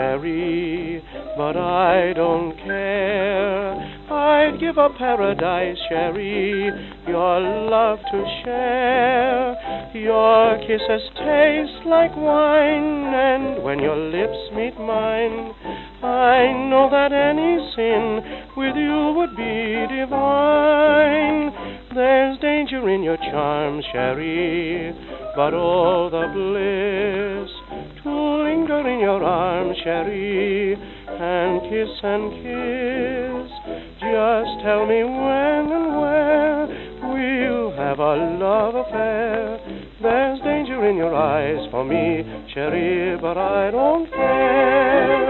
Cherie, but I don't care. I'd give a paradise, Cherie, your love to share. Your kisses taste like wine, and when your lips meet mine, I know that any sin with you would be divine. There's danger in your charms, Cherie, but oh, the bliss to linger in your arms, Cherie, and kiss and kiss. Just tell me when and where we'll have a love affair. There's danger in your eyes for me, Cherie, but I don't care.